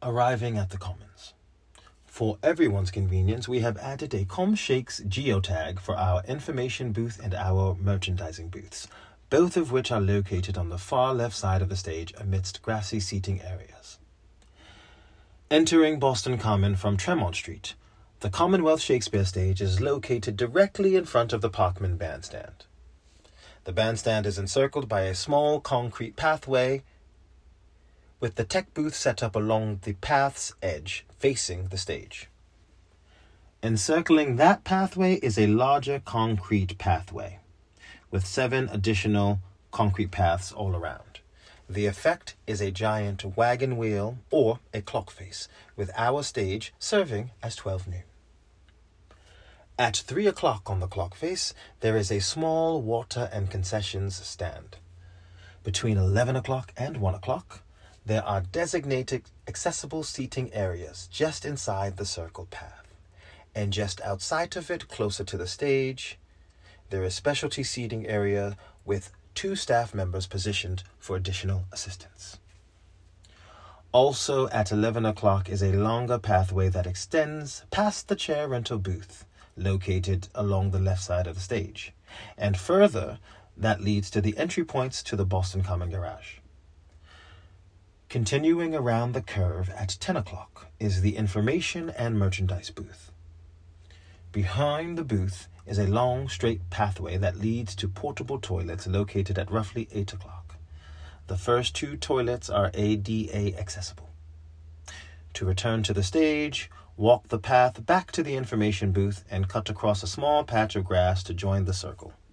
Arriving at the Commons. For everyone's convenience, we have added a CommShakes geotag for our information booth and our merchandising booths, both of which are located on the far left side of the stage amidst grassy seating areas. Entering Boston Common from Tremont Street, the Commonwealth Shakespeare stage is located directly in front of the Parkman Bandstand. The bandstand is encircled by a small concrete pathway with the tech booth set up along the path's edge facing the stage. Encircling that pathway is a larger concrete pathway with 7 additional concrete paths all around. The effect is a giant wagon wheel or a clock face, with our stage serving as 12 noon. At 3 o'clock on the clock face, there is a small water and concessions stand. Between 11 o'clock and 1 o'clock, there are designated accessible seating areas just inside the circle path. And just outside of it, closer to the stage, there is specialty seating area with 2 staff members positioned for additional assistance. Also at 11 o'clock is a longer pathway that extends past the chair rental booth, located along the left side of the stage, and further, that leads to the entry points to the Boston Common Garage. Continuing around the curve at 10 o'clock is the information and merchandise booth. Behind the booth is a long, straight pathway that leads to portable toilets located at roughly 8 o'clock. The first 2 toilets are ADA accessible. To return to the stage, walk the path back to the information booth and cut across a small patch of grass to join the circle.